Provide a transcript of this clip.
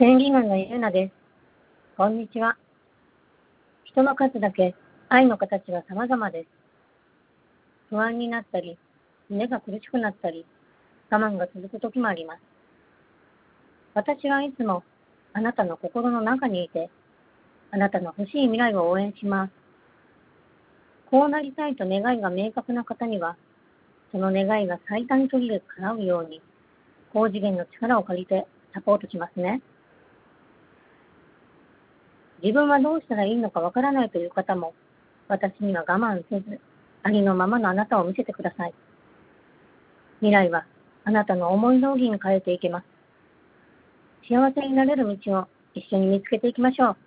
ペンギンのゆうなです。こんにちは。人の数だけ愛の形は様々です。不安になったり、胸が苦しくなったり、我慢が続く時もあります。私はいつもあなたの心の中にいて、あなたの欲しい未来を応援します。こうなりたいと願いが明確な方には、その願いが最短距離で叶うように、高次元の力を借りてサポートしますね。自分はどうしたらいいのかわからないという方も、私には我慢せず、ありのままのあなたを見せてください。未来はあなたの思い通りに変えていけます。幸せになれる道を一緒に見つけていきましょう。